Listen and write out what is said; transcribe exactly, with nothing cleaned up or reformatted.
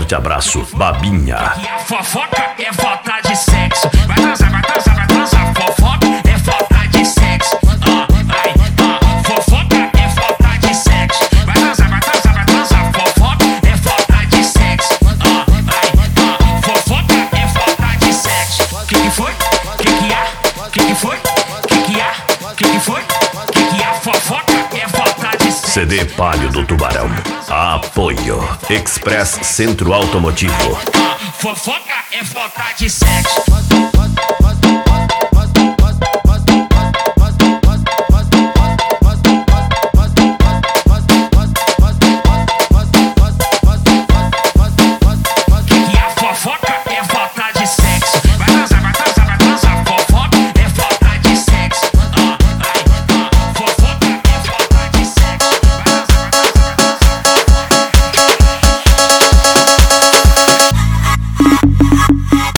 forte abraço, Babinha. A fofoca é falta de sexo. Vai transar, vai transar, vai transar. Fofoca é falta de sexo. Ah, ai, ah, fofoca é falta de sexo. Vai transar, vai transar, vai transar. Fofoca é falta de sexo. Ah, ai, ah, fofoca é falta de sexo. Que que foi? Que que há? Que que foi? Que que há? Que que foi? Que que há? Fofoca é falta de sexo. C D Palio do Tubarão. Apoio Express Centro Automotivo. Fofoca é falta de sexo.